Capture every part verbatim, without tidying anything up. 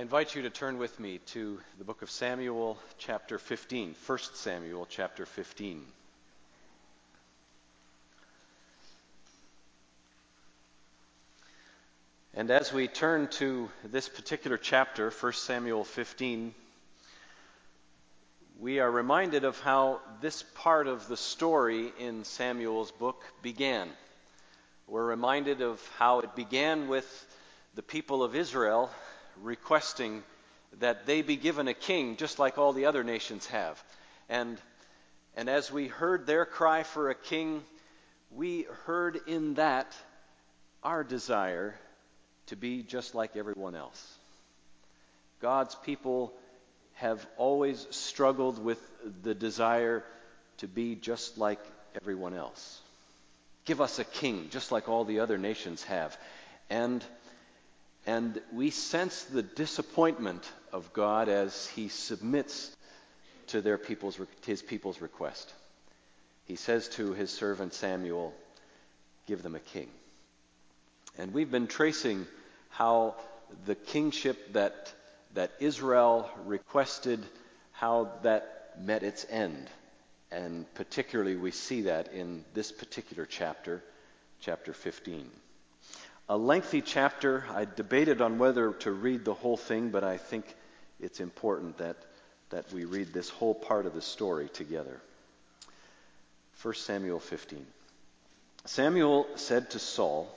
invite you to turn with me to the book of Samuel, chapter fifteen, First Samuel, chapter fifteen. And as we turn to this particular chapter, First Samuel fifteen, we are reminded of how this part of the story in Samuel's book began. We're reminded of how it began with the people of Israel requesting that they be given a king just like all the other nations have. And, and as we heard their cry for a king, we heard in that our desire to be just like everyone else. God's people have always struggled with the desire to be just like everyone else. Give us a king, just like all the other nations have. And, and we sense the disappointment of God as he submits to their people's, his people's request. He says to his servant Samuel, give them a king. And we've been tracing how the kingship that, that Israel requested, how that met its end. And particularly we see that in this particular chapter, chapter fifteen. A lengthy chapter. I debated on whether to read the whole thing, but I think it's important that, that we read this whole part of the story together. First Samuel fifteen. Samuel said to Saul,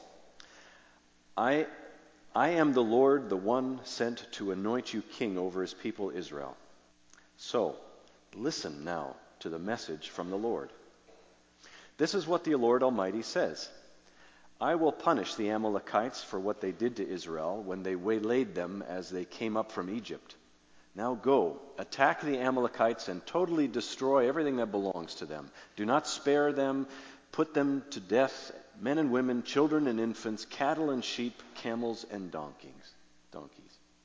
I, I am the Lord, the one sent to anoint you king over his people Israel. So, listen now to the message from the Lord. This is what the Lord Almighty says. I will punish the Amalekites for what they did to Israel when they waylaid them as they came up from Egypt. Now go, attack the Amalekites and totally destroy everything that belongs to them. Do not spare them. Put them to death, men and women, children and infants, cattle and sheep, camels and donkeys. donkeys.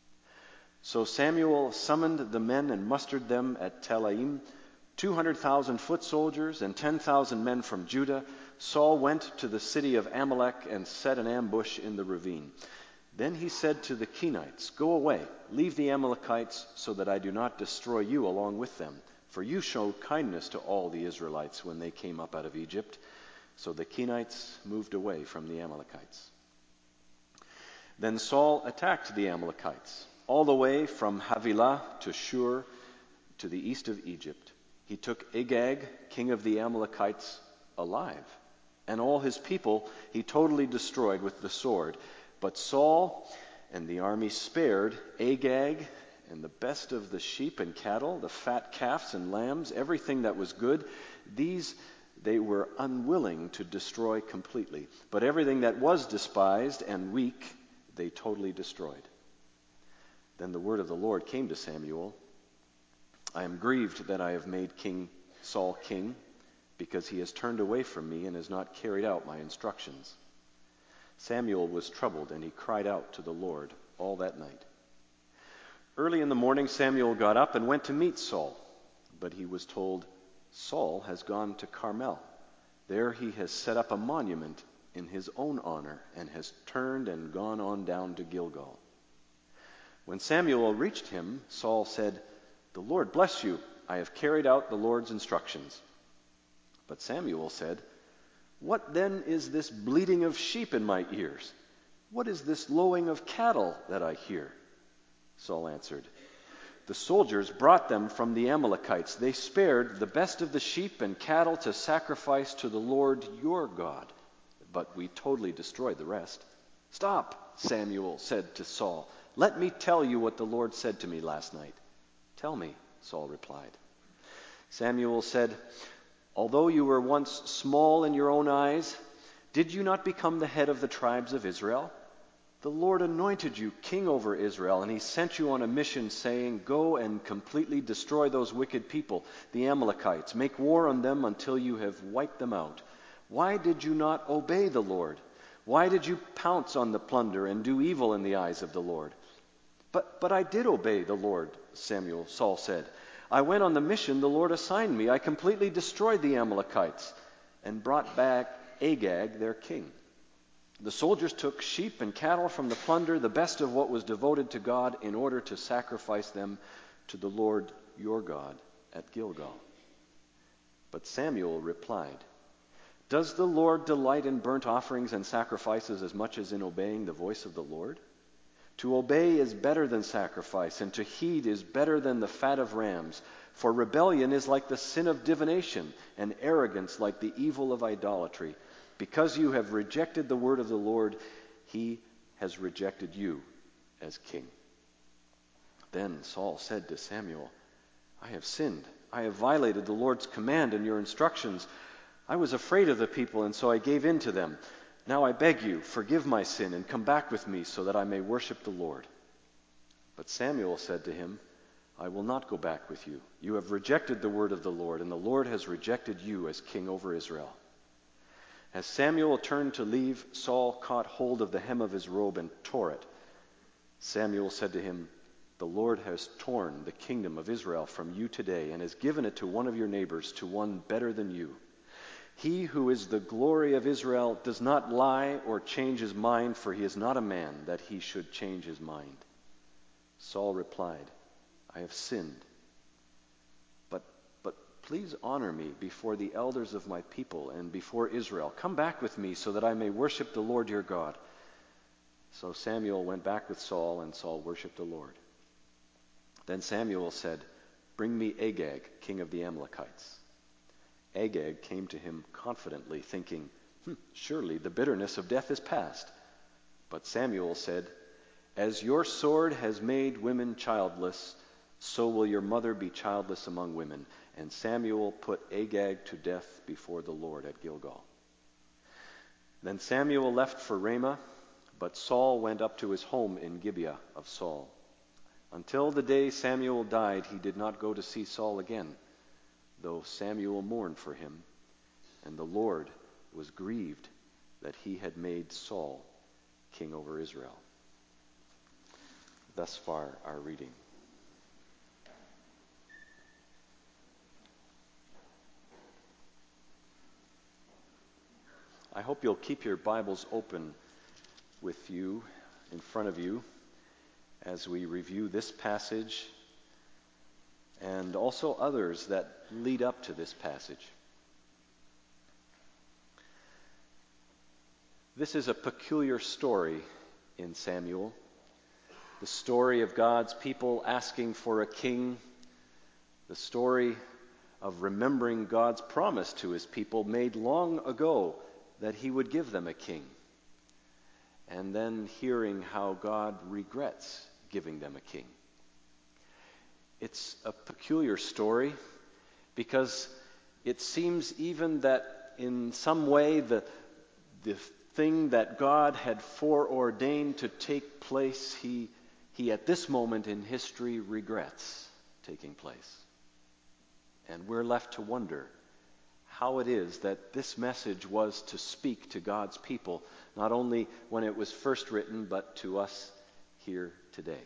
So Samuel summoned the men and mustered them at Telaim, two hundred thousand foot soldiers and ten thousand men from Judah. Saul went to the city of Amalek and set an ambush in the ravine. Then he said to the Kenites, go away, leave the Amalekites so that I do not destroy you along with them. For you showed kindness to all the Israelites when they came up out of Egypt. So the Kenites moved away from the Amalekites. Then Saul attacked the Amalekites, all the way from Havilah to Shur to the east of Egypt. He took Agag, king of the Amalekites, alive, and all his people he totally destroyed with the sword. But Saul and the army spared Agag and the best of the sheep and cattle, the fat calves and lambs, everything that was good. These they were unwilling to destroy completely. But everything that was despised and weak, they totally destroyed. Then the word of the Lord came to Samuel. I am grieved that I have made King Saul king, because he has turned away from me and has not carried out my instructions. Samuel was troubled, and he cried out to the Lord all that night. Early in the morning, Samuel got up and went to meet Saul, but he was told, Saul has gone to Carmel. There he has set up a monument in his own honor and has turned and gone on down to Gilgal. When Samuel reached him, Saul said, the Lord bless you. I have carried out the Lord's instructions. But Samuel said, what then is this bleating of sheep in my ears? What is this lowing of cattle that I hear? Saul answered, the soldiers brought them from the Amalekites. They spared the best of the sheep and cattle to sacrifice to the Lord your God, but we totally destroyed the rest. Stop, Samuel said to Saul. Let me tell you what the Lord said to me last night. Tell me, Saul replied. Samuel said, although you were once small in your own eyes, did you not become the head of the tribes of Israel? The Lord anointed you king over Israel, and he sent you on a mission saying, go and completely destroy those wicked people, the Amalekites. Make war on them until you have wiped them out. Why did you not obey the Lord? Why did you pounce on the plunder and do evil in the eyes of the Lord? But, but I did obey the Lord, Samuel, Saul said. I went on the mission the Lord assigned me. I completely destroyed the Amalekites and brought back Agag, their king. The soldiers took sheep and cattle from the plunder, the best of what was devoted to God, in order to sacrifice them to the Lord your God at Gilgal. But Samuel replied, Does the Lord delight in burnt offerings and sacrifices as much as in obeying the voice of the Lord? To obey is better than sacrifice, and to heed is better than the fat of rams. For rebellion is like the sin of divination, and arrogance like the evil of idolatry. Because you have rejected the word of the Lord, he has rejected you as king. Then Saul said to Samuel, I have sinned. I have violated the Lord's command and your instructions. I was afraid of the people, and so I gave in to them. Now I beg you, forgive my sin and come back with me so that I may worship the Lord. But Samuel said to him, I will not go back with you. You have rejected the word of the Lord, and the Lord has rejected you as king over Israel. As Samuel turned to leave, Saul caught hold of the hem of his robe and tore it. Samuel said to him, The Lord has torn the kingdom of Israel from you today and has given it to one of your neighbors, to one better than you. He who is the glory of Israel does not lie or change his mind, for he is not a man that he should change his mind. Saul replied, I have sinned. But, but please honor me before the elders of my people and before Israel. Come back with me so that I may worship the Lord your God. So Samuel went back with Saul, and Saul worshipped the Lord. Then Samuel said, Bring me Agag, king of the Amalekites. Agag came to him confidently, thinking, hm, Surely the bitterness of death is past. But Samuel said, As your sword has made women childless, so will your mother be childless among women. And Samuel put Agag to death before the Lord at Gilgal. Then Samuel left for Ramah, but Saul went up to his home in Gibeah of Saul. Until the day Samuel died, he did not go to see Saul again, though Samuel mourned for him, and the Lord was grieved that he had made Saul king over Israel. Thus far, our reading. I hope you'll keep your Bibles open with you, in front of you, as we review this passage and also others that lead up to this passage. This is a peculiar story in Samuel, the story of God's people asking for a king, the story of remembering God's promise to his people made long ago that he would give them a king, and then hearing how God regrets giving them a king. It's a peculiar story because it seems even that in some way the, the thing that God had foreordained to take place, he, he at this moment in history regrets taking place. And we're left to wonder how it is that this message was to speak to God's people, not only when it was first written, but to us here today.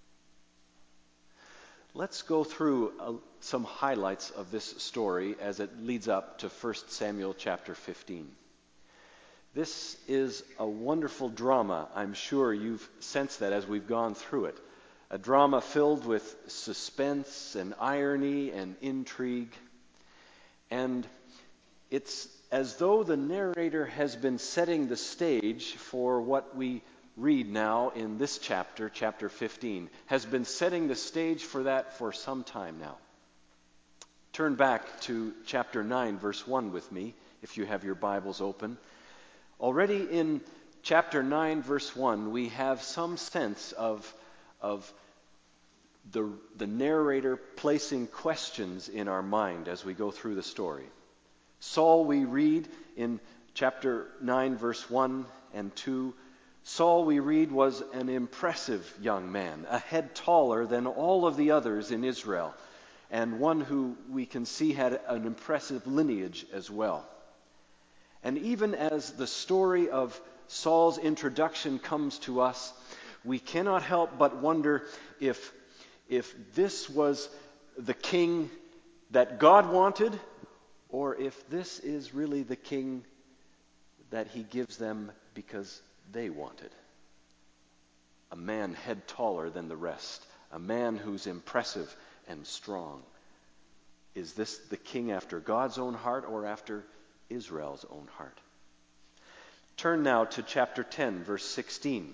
Let's go through uh, some highlights of this story as it leads up to First Samuel chapter fifteen. This is a wonderful drama. I'm sure you've sensed that as we've gone through it. A drama filled with suspense and irony and intrigue. And it's as though the narrator has been setting the stage for what we read now in this chapter, chapter fifteen, has been setting the stage for that for some time now. Turn back to chapter nine, verse one with me, if you have your Bibles open. Already in chapter nine, verse one, we have some sense of, of the, the narrator placing questions in our mind as we go through the story. Saul, we read in chapter nine, verse one and two, Saul, we read, was an impressive young man, a head taller than all of the others in Israel, and one who we can see had an impressive lineage as well. And even as the story of Saul's introduction comes to us, we cannot help but wonder if, if this was the king that God wanted, or if this is really the king that he gives them because they wanted. A man head taller than the rest, a man who's impressive and strong. Is this the king after God's own heart or after Israel's own heart? Turn now to chapter ten, verse sixteen.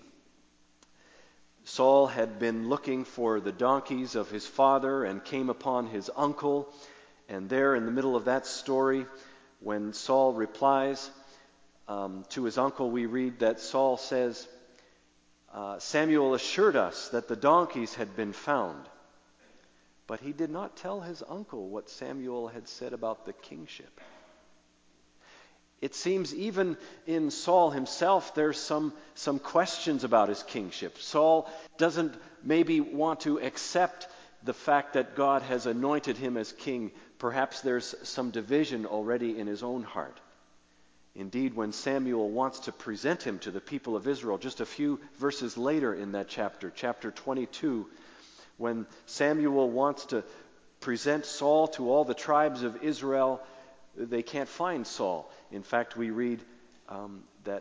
Saul had been looking for the donkeys of his father and came upon his uncle. And there in the middle of that story, when Saul replies um, to his uncle, we read that Saul says, uh, Samuel assured us that the donkeys had been found. But he did not tell his uncle what Samuel had said about the kingship. It seems even in Saul himself there's some, some questions about his kingship. Saul doesn't maybe want to accept the fact that God has anointed him as king. Perhaps there's some division already in his own heart. Indeed, when Samuel wants to present him to the people of Israel, just a few verses later in that chapter, chapter twenty-two, when Samuel wants to present Saul to all the tribes of Israel, they can't find Saul. In fact, we read um, that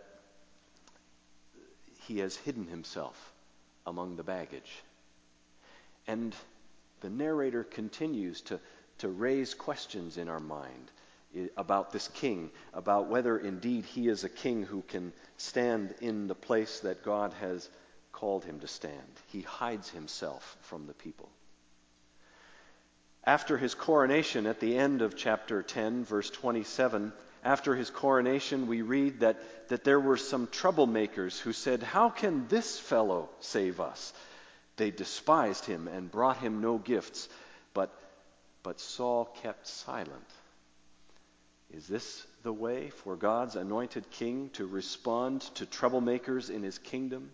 he has hidden himself among the baggage. And the narrator continues to, to raise questions in our mind about this king, about whether indeed he is a king who can stand in the place that God has called him to stand. He hides himself from the people. After his coronation, at the end of chapter ten, verse twenty-seven, after his coronation, we read that, that there were some troublemakers who said, "How can this fellow save us?" They despised him and brought him no gifts, but, but Saul kept silent. Is this the way for God's anointed king to respond to troublemakers in his kingdom?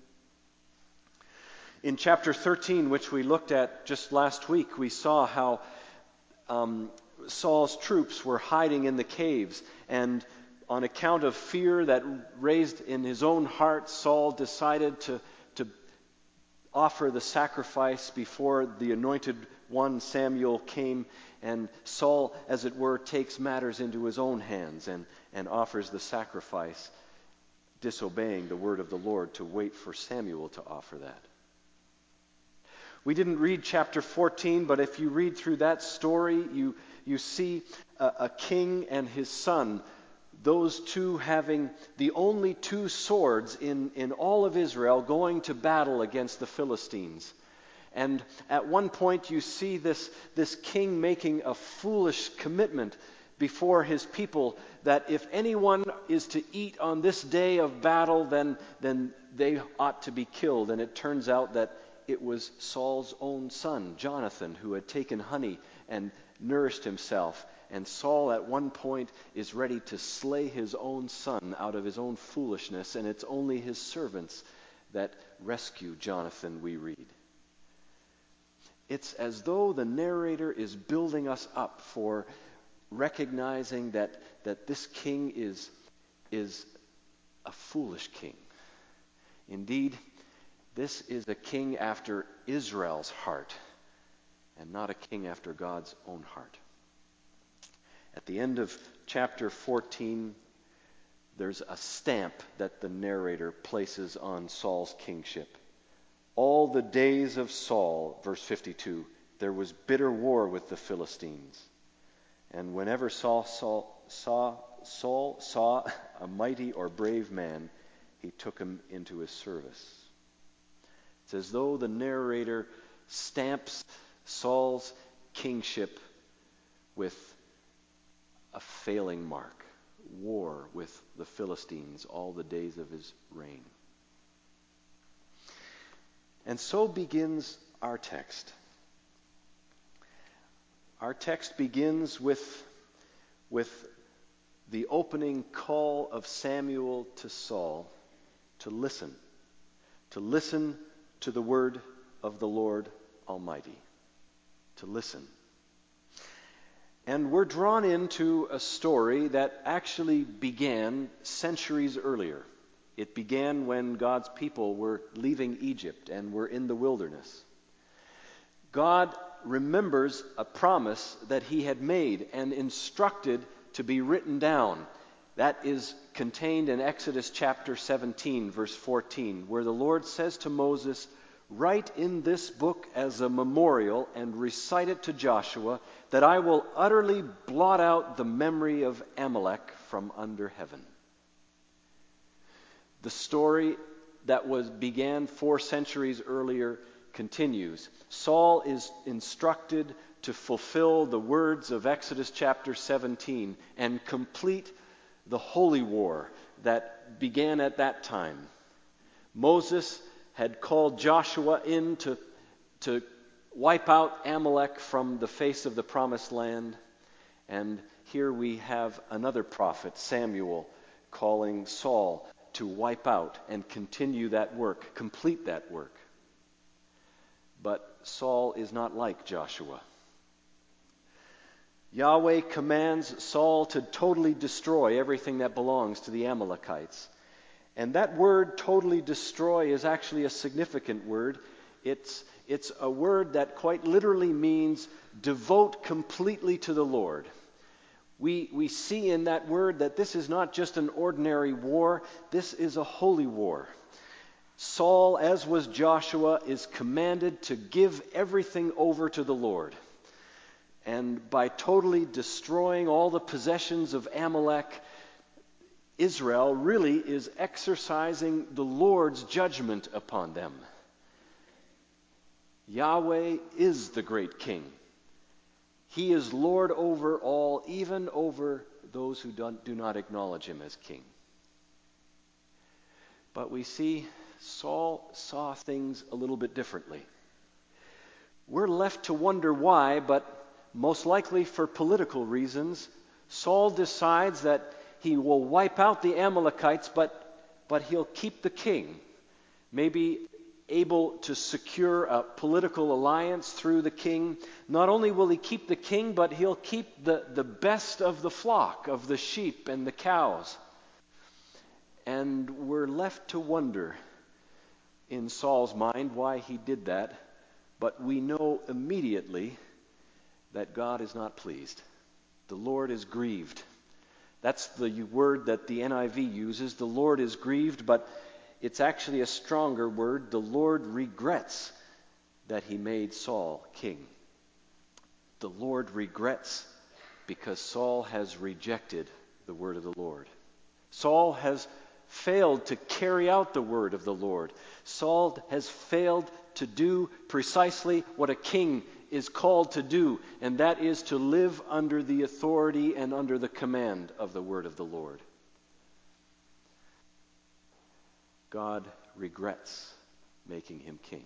In chapter thirteen, which we looked at just last week, we saw how um, Saul's troops were hiding in the caves, and on account of fear that raised in his own heart, Saul decided to, to offer the sacrifice before the anointed one, Samuel, came, and Saul, as it were, takes matters into his own hands and, and offers the sacrifice, disobeying the word of the Lord to wait for Samuel to offer that. We didn't read chapter fourteen, but if you read through that story, you, you see a, a king and his son, those two having the only two swords in, in all of Israel going to battle against the Philistines. And at one point you see this, this king making a foolish commitment before his people that if anyone is to eat on this day of battle, then, then they ought to be killed. And it turns out that it was Saul's own son, Jonathan, who had taken honey and nourished himself. And Saul at one point is ready to slay his own son out of his own foolishness, and it's only his servants that rescue Jonathan, we read. It's as though the narrator is building us up for recognizing that, that this king is, is a foolish king. Indeed, this is a king after Israel's heart and not a king after God's own heart. At the end of chapter fourteen, there's a stamp that the narrator places on Saul's kingship. All the days of Saul, verse fifty-two, there was bitter war with the Philistines. And whenever Saul saw, saw, Saul saw a mighty or brave man, he took him into his service. It's as though the narrator stamps Saul's kingship with a failing mark. War with the Philistines all the days of his reign. And so begins our text. Our text begins with, with the opening call of Samuel to Saul to listen, to listen to the word of the Lord Almighty, to listen. And we're drawn into a story that actually began centuries earlier. It began when God's people were leaving Egypt and were in the wilderness. God remembers a promise that he had made and instructed to be written down. That is contained in Exodus chapter seventeen, verse fourteen, where the Lord says to Moses, "Write in this book as a memorial and recite it to Joshua, that I will utterly blot out the memory of Amalek from under heaven." The story that was began four centuries earlier continues. Saul is instructed to fulfill the words of Exodus chapter seventeen and complete the holy war that began at that time. Moses had called Joshua in to, to wipe out Amalek from the face of the promised land. And here we have another prophet, Samuel, calling Saul to wipe out and continue that work, complete that work. But Saul is not like Joshua. Yahweh commands Saul to totally destroy everything that belongs to the Amalekites. And that word, totally destroy, is actually a significant word. It's, it's a word that quite literally means devote completely to the Lord. We, we see in that word that this is not just an ordinary war, this is a holy war. Saul, as was Joshua, is commanded to give everything over to the Lord. And by totally destroying all the possessions of Amalek, Israel really is exercising the Lord's judgment upon them. Yahweh is the great king. He is Lord over all, even over those who don't, do not acknowledge him as king. But we see Saul saw things a little bit differently. We're left to wonder why, but most likely for political reasons, Saul decides that he will wipe out the Amalekites, but, but he'll keep the king. Maybe able to secure a political alliance through the king. Not only will he keep the king, but he'll keep the, the best of the flock, of the sheep and the cows. And we're left to wonder in Saul's mind why he did that, but we know immediately that God is not pleased. The Lord is grieved. That's the word that the N I V uses. The Lord is grieved, but it's actually a stronger word. The Lord regrets that he made Saul king. The Lord regrets because Saul has rejected the word of the Lord. Saul has failed to carry out the word of the Lord. Saul has failed to do precisely what a king is called to do, and that is to live under the authority and under the command of the word of the Lord. God regrets making him king.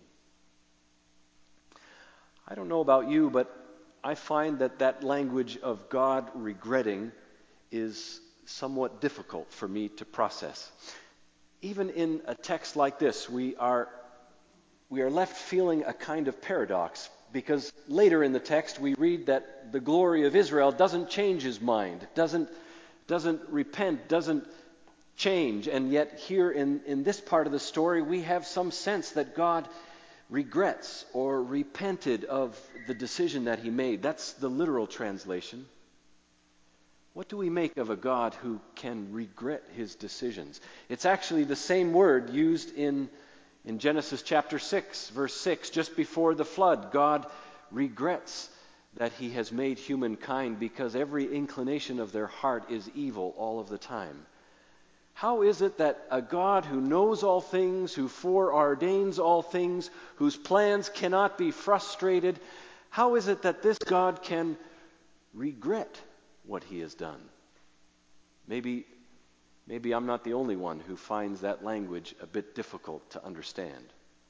I don't know about you, but I find that that language of God regretting is somewhat difficult for me to process. Even in a text like this, we are we are left feeling a kind of paradox, because later in the text we read that the glory of Israel doesn't change his mind, doesn't doesn't repent, doesn't change, and yet here in, in this part of the story we have some sense that God regrets or repented of the decision that he made. That's the literal translation. What do we make of a God who can regret his decisions? It's actually the same word used in, in Genesis chapter six, verse six. Just before the flood, God regrets that he has made humankind because every inclination of their heart is evil all of the time. How is it that a God who knows all things, who foreordains all things, whose plans cannot be frustrated, how is it that this God can regret what he has done? Maybe, maybe I'm not the only one who finds that language a bit difficult to understand.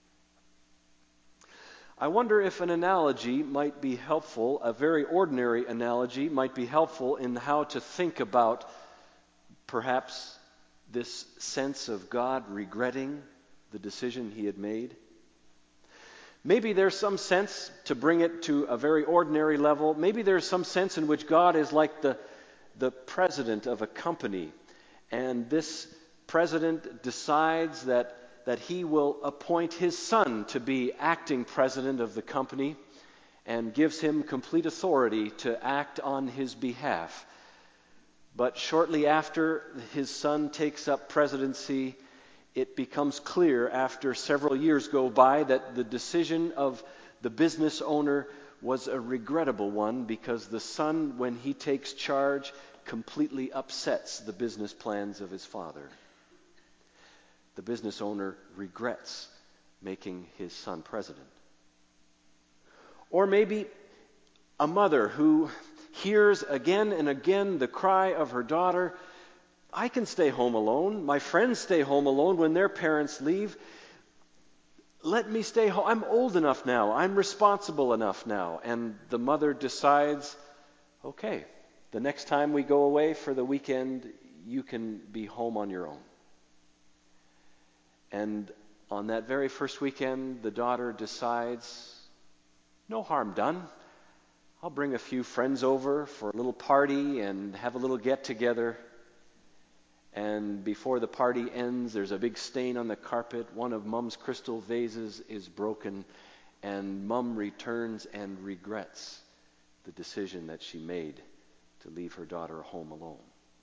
I wonder if an analogy might be helpful, a very ordinary analogy might be helpful in how to think about perhaps this sense of God regretting the decision he had made. Maybe there's some sense, to bring it to a very ordinary level, maybe there's some sense in which God is like the, the president of a company, and this president decides that, that he will appoint his son to be acting president of the company and gives him complete authority to act on his behalf. But shortly after his son takes up presidency, it becomes clear after several years go by that the decision of the business owner was a regrettable one, because the son, when he takes charge, completely upsets the business plans of his father. The business owner regrets making his son president. Or maybe a mother who hears again and again the cry of her daughter, I can stay home alone. My friends stay home alone when their parents leave. Let me stay home. I'm old enough now. I'm responsible enough now. And the mother decides, okay, the next time we go away for the weekend, you can be home on your own. And on that very first weekend, the daughter decides, no harm done. I'll bring a few friends over for a little party and have a little get-together. And before the party ends, there's a big stain on the carpet. One of Mom's crystal vases is broken, and Mom returns and regrets the decision that she made to leave her daughter home alone.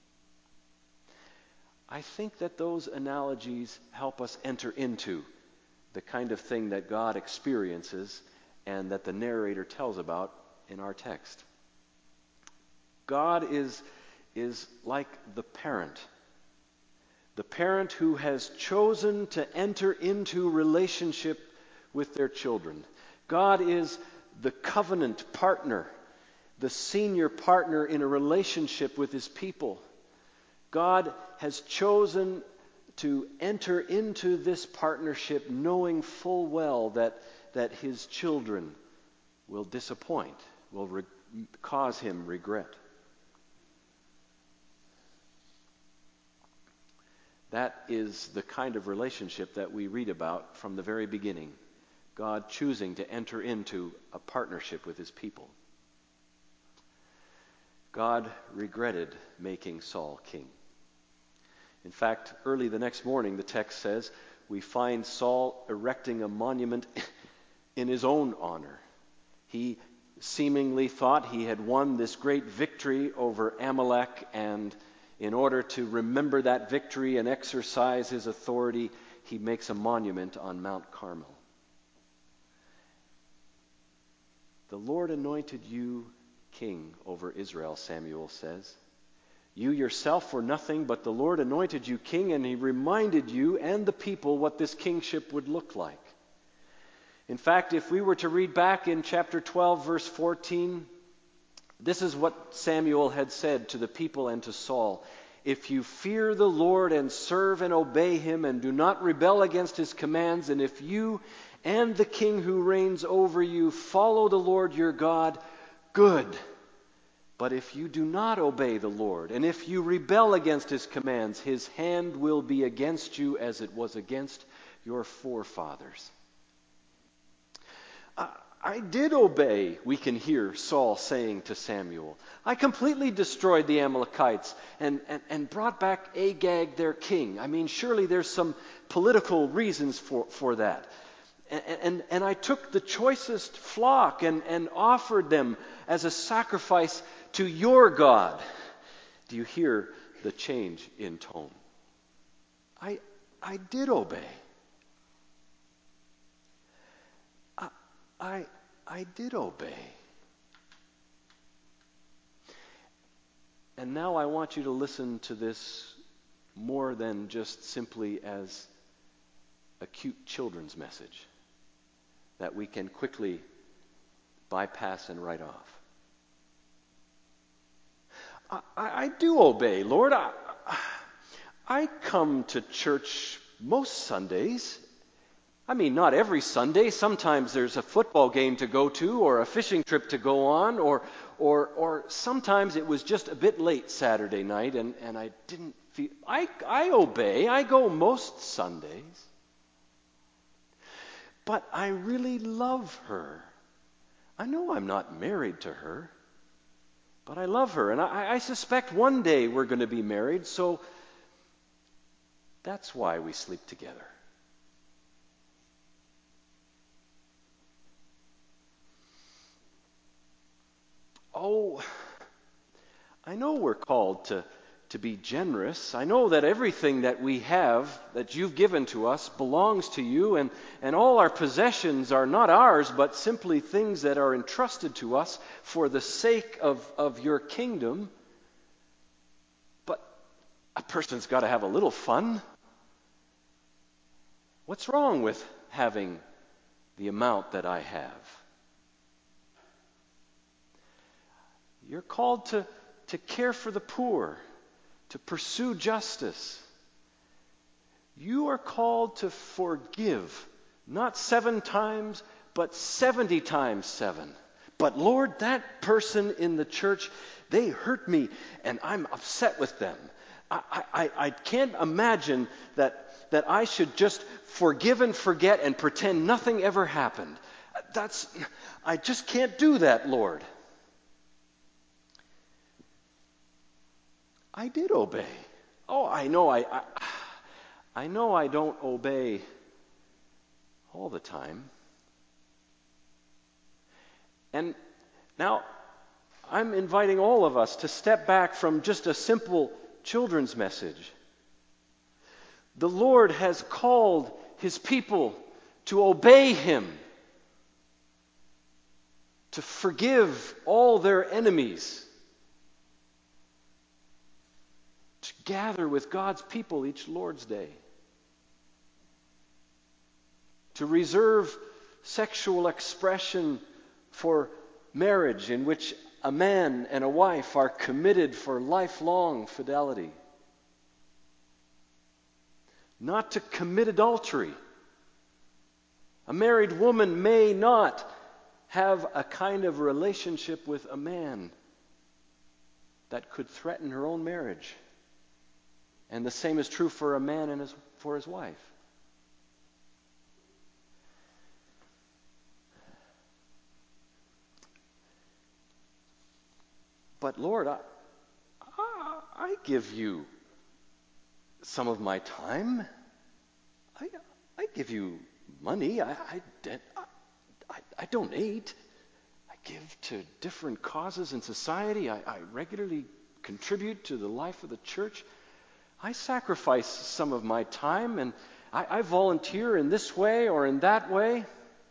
I think that those analogies help us enter into the kind of thing that God experiences and that the narrator tells about in our text. God is, is like the parent. The parent who has chosen to enter into relationship with their children. God is the covenant partner, the senior partner in a relationship with his people. God has chosen to enter into this partnership knowing full well that, that his children will disappoint, will re- cause him regret. That is the kind of relationship that we read about from the very beginning. God choosing to enter into a partnership with his people. God regretted making Saul king. In fact, early the next morning, the text says, we find Saul erecting a monument in his own honor. He seemingly thought he had won this great victory over Amalek, and in order to remember that victory and exercise his authority, he makes a monument on Mount Carmel. The Lord anointed you king over Israel, Samuel says. You yourself were nothing, but the Lord anointed you king, and he reminded you and the people what this kingship would look like. In fact, if we were to read back in chapter twelve, verse fourteen, this is what Samuel had said to the people and to Saul. If you fear the Lord and serve and obey him and do not rebel against his commands, and if you and the king who reigns over you follow the Lord your God, good. But if you do not obey the Lord, and if you rebel against his commands, his hand will be against you as it was against your forefathers. I, I did obey, we can hear Saul saying to Samuel. I completely destroyed the Amalekites and, and, and brought back Agag, their king. I mean, surely there's some political reasons for, for that. And, and, and I took the choicest flock and, and offered them as a sacrifice to your God. Do you hear the change in tone? I, I did obey. I, I, I did obey. And now I want you to listen to this more than just simply as a cute children's message that we can quickly bypass and write off. I, I, I do obey, Lord. I, I come to church most Sundays. I mean, not every Sunday. Sometimes there's a football game to go to or a fishing trip to go on, or or or sometimes it was just a bit late Saturday night and, and I didn't feel... I, I obey. I go most Sundays. But I really love her. I know I'm not married to her, but I love her. And I, I suspect one day we're going to be married, so that's why we sleep together. Oh, I know we're called to, to be generous. I know that everything that we have, that you've given to us, belongs to you, and, and all our possessions are not ours, but simply things that are entrusted to us for the sake of, of your kingdom. But a person's got to have a little fun. What's wrong with having the amount that I have? You're called to, to care for the poor, to pursue justice. You are called to forgive, not seven times, but seventy times seven. But Lord, that person in the church, they hurt me, and I'm upset with them. I, I, I can't imagine that, that I should just forgive and forget and pretend nothing ever happened. That's, I just can't do that, Lord. I did obey. Oh, I know I, I I know I don't obey all the time. And now I'm inviting all of us to step back from just a simple children's message. The Lord has called His people to obey Him, to forgive all their enemies, to gather with God's people each Lord's Day, to reserve sexual expression for marriage in which a man and a wife are committed for lifelong fidelity, not to commit adultery. A married woman may not have a kind of relationship with a man that could threaten her own marriage. And the same is true for a man and his, for his wife. But Lord, I, I, I give you some of my time. I, I give you money. I, I, I, I donate. I give to different causes in society. I, I regularly contribute to the life of the church. I sacrifice some of my time, and I, I volunteer in this way or in that way.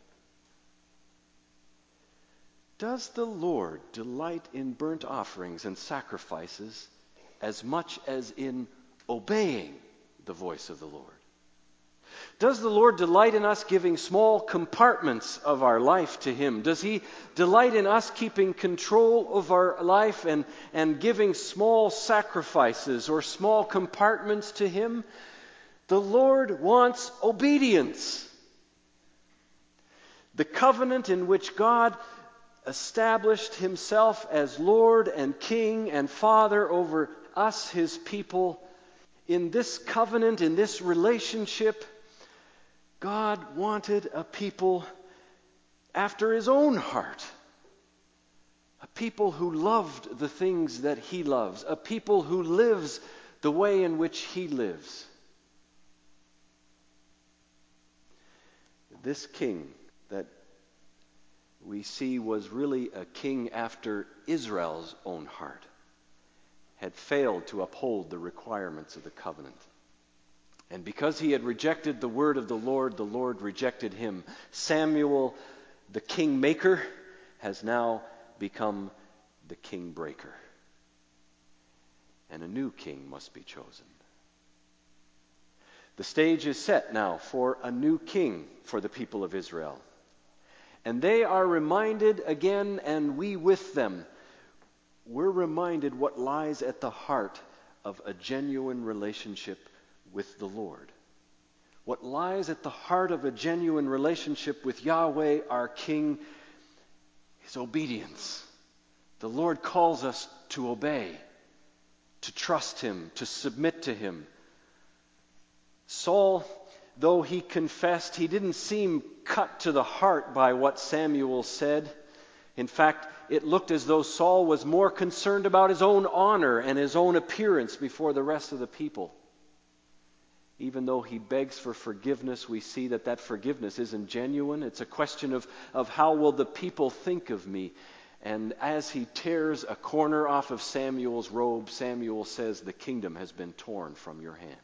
Does the Lord delight in burnt offerings and sacrifices as much as in obeying the voice of the Lord? Does the Lord delight in us giving small compartments of our life to Him? Does He delight in us keeping control of our life and, and giving small sacrifices or small compartments to Him? The Lord wants obedience. The covenant in which God established Himself as Lord and King and Father over us, His people, in this covenant, in this relationship, God wanted a people after His own heart. A people who loved the things that He loves. A people who lives the way in which He lives. This king that we see was really a king after Israel's own heart had failed to uphold the requirements of the covenant. And because he had rejected the word of the Lord, the Lord rejected him. Samuel, the king maker, has now become the king breaker. And a new king must be chosen. The stage is set now for a new king for the people of Israel. And they are reminded again, and we with them, we're reminded what lies at the heart of a genuine relationship with the Lord. What lies at the heart of a genuine relationship with Yahweh, our King, is obedience. The Lord calls us to obey, to trust Him, to submit to Him. Saul, though he confessed, he didn't seem cut to the heart by what Samuel said. In fact, it looked as though Saul was more concerned about his own honor and his own appearance before the rest of the people. Even though he begs for forgiveness, we see that that forgiveness isn't genuine. It's a question of, of how will the people think of me? And as he tears a corner off of Samuel's robe, Samuel says, "The kingdom has been torn from your hand."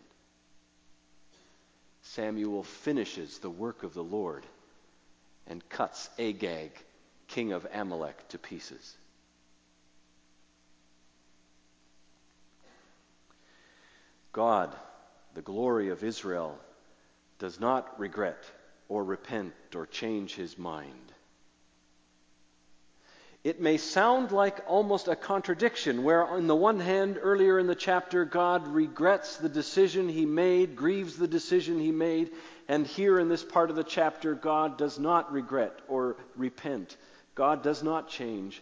Samuel finishes the work of the Lord and cuts Agag, king of Amalek, to pieces. God, the glory of Israel, does not regret or repent or change his mind. It may sound like almost a contradiction, where on the one hand, earlier in the chapter, God regrets the decision he made, grieves the decision he made, and here in this part of the chapter, God does not regret or repent. God does not change.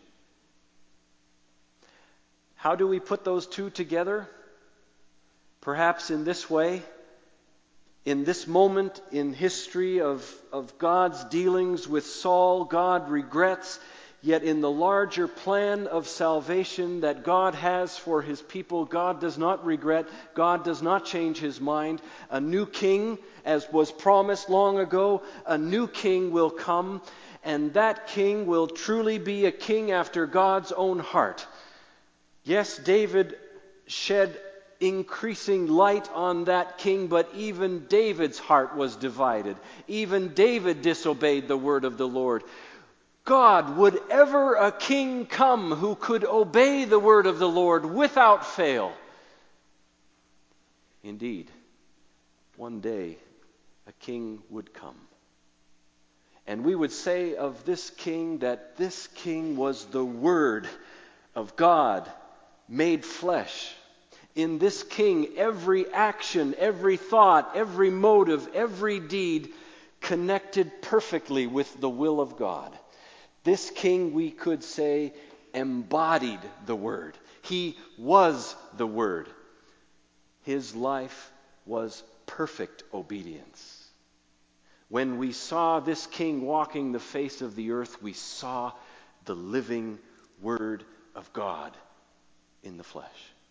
How do we put those two together? Perhaps in this way. In this moment in history of, of God's dealings with Saul, God regrets. Yet in the larger plan of salvation that God has for his people, God does not regret, God does not change his mind. A new king, as was promised long ago, a new king will come, and that king will truly be a king after God's own heart. Yes, David shed increasing light on that king, but even David's heart was divided. Even David disobeyed the word of the Lord. God, would ever a king come who could obey the word of the Lord without fail? Indeed, one day a king would come. And we would say of this king that this king was the Word of God made flesh. In this king, every action, every thought, every motive, every deed connected perfectly with the will of God. This king, we could say, embodied the Word. He was the Word. His life was perfect obedience. When we saw this king walking the face of the earth, we saw the living Word of God in the flesh.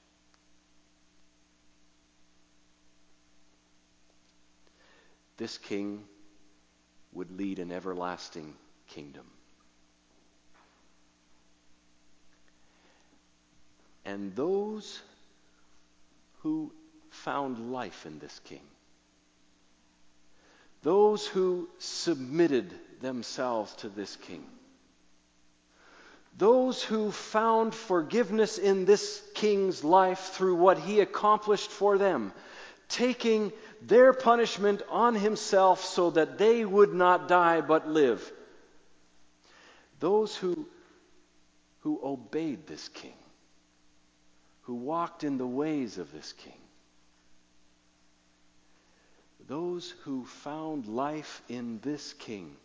This king would lead an everlasting kingdom. And those who found life in this king, those who submitted themselves to this king, those who found forgiveness in this king's life through what he accomplished for them, taking their punishment on himself so that they would not die but live. Those who, who obeyed this king, who walked in the ways of this king, those who found life in this king,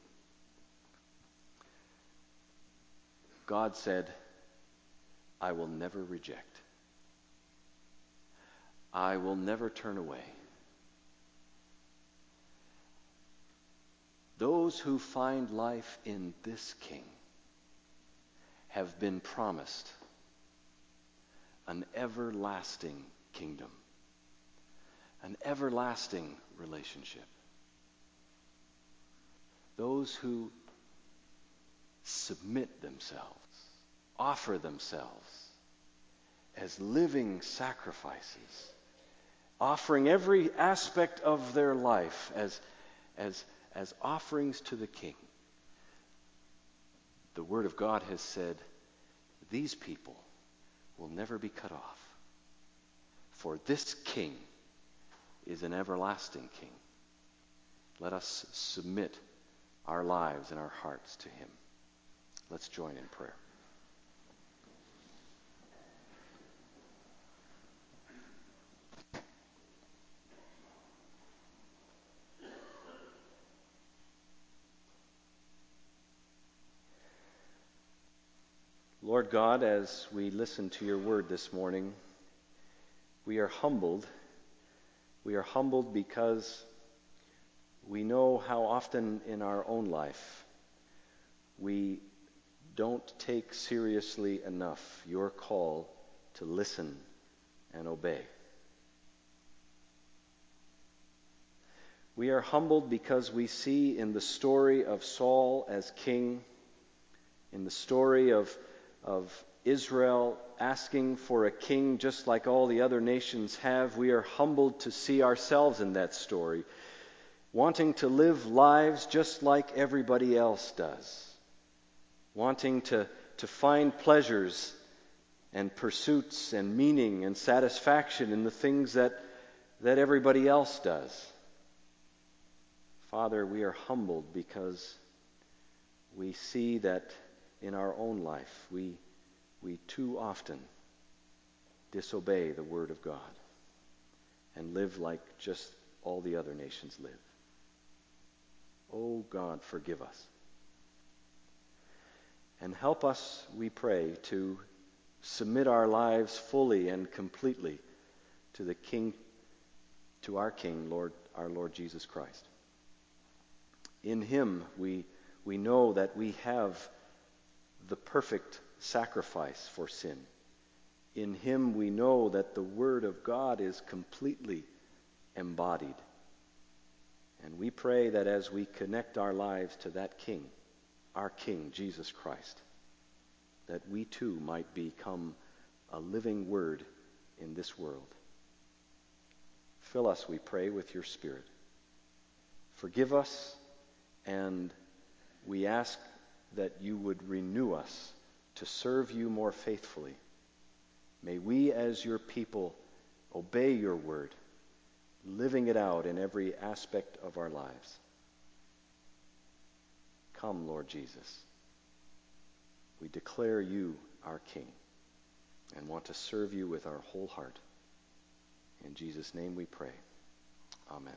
God said, I will never reject. I will never turn away. Those who find life in this king have been promised an everlasting kingdom, an everlasting relationship. Those who submit themselves, offer themselves as living sacrifices, offering every aspect of their life as, as, as offerings to the King. The Word of God has said, these people will never be cut off, for this King is an everlasting King. Let us submit our lives and our hearts to Him. Let's join in prayer. Lord God, as we listen to your word this morning, we are humbled. We are humbled because we know how often in our own life we don't take seriously enough your call to listen and obey. We are humbled because we see in the story of Saul as king, in the story of of Israel asking for a king just like all the other nations have, we are humbled to see ourselves in that story, wanting to live lives just like everybody else does, wanting to, to find pleasures and pursuits and meaning and satisfaction in the things that, that everybody else does. Father, we are humbled because we see that in our own life we, we too often disobey the Word of God and live like just all the other nations live. Oh God, forgive us. And help us, we pray, to submit our lives fully and completely to the King, to our King, Lord, our Lord Jesus Christ. In Him we we know that we have the perfect sacrifice for sin. In Him we know that the Word of God is completely embodied. And we pray that as we connect our lives to that King, our King, Jesus Christ, that we too might become a living Word in this world. Fill us, we pray, with your Spirit. Forgive us, and we ask that you would renew us to serve you more faithfully. May we, as your people, obey your word, living it out in every aspect of our lives. Come, Lord Jesus. We declare you our King and want to serve you with our whole heart. In Jesus' name we pray. Amen.